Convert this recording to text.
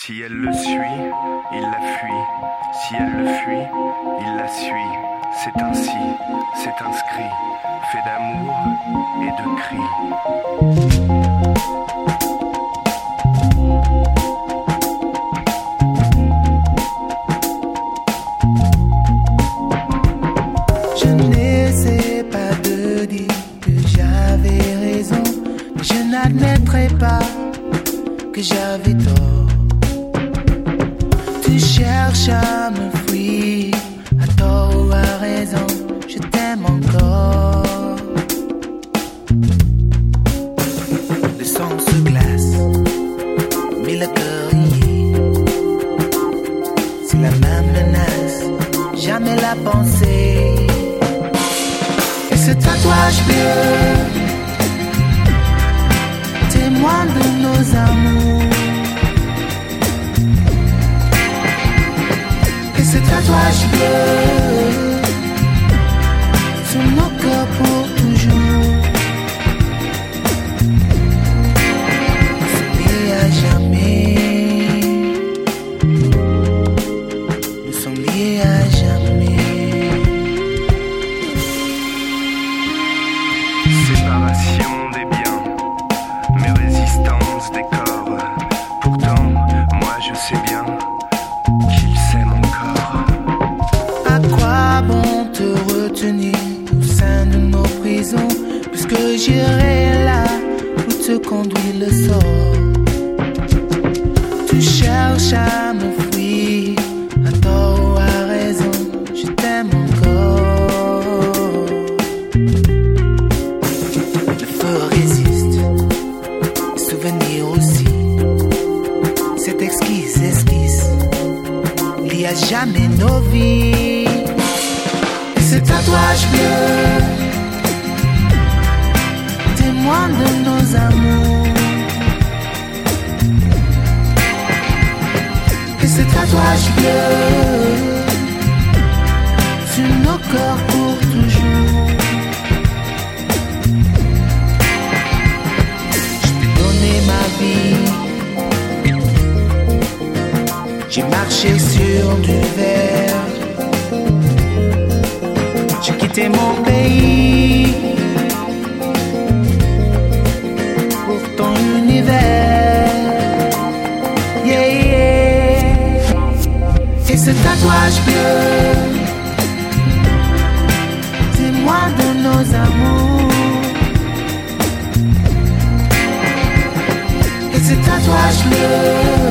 Si elle le suit, il la fuit. Si elle le fuit, il la suit. C'est ainsi, c'est inscrit, fait d'amour et de cris. Je n'essaie pas de dire que j'avais raison, mais je n'admettrai pas que j'avais tort. Tu cherches à me fuir, à tort ou à raison, je t'aime encore. Le sang se glace, mais le cœur y est. C'est la même menace, jamais la pensée. Et ce tatouage bleu, témoin de nos amours. Ce tatouage bleu sur nos cœurs pour toujours. Nous sommes liés à jamais. Nous sommes liés à jamais. Séparation des biens, mais résistance des corps. Pourtant, moi je sais bien qu'il s'aime encore. À quoi bon te retenir au sein de nos prisons, puisque j'irai là où te conduit le sort. Tu cherches à me fuir, à tort ou à raison, je t'aime encore. Le feu résiste, le souvenir aussi. Cette exquise esquisse lie à jamais nos vies. Et ce tatouage bleu, témoin de nos amours. Et ce tatouage bleu, sur nos corps pour toujours. Je t'ai donné ma vie. J'ai marché sur du verre. J'ai quitté mon pays pour ton univers. Yeah, yeah. Et ce tatouage bleu, témoin de nos amours. Et ce tatouage bleu,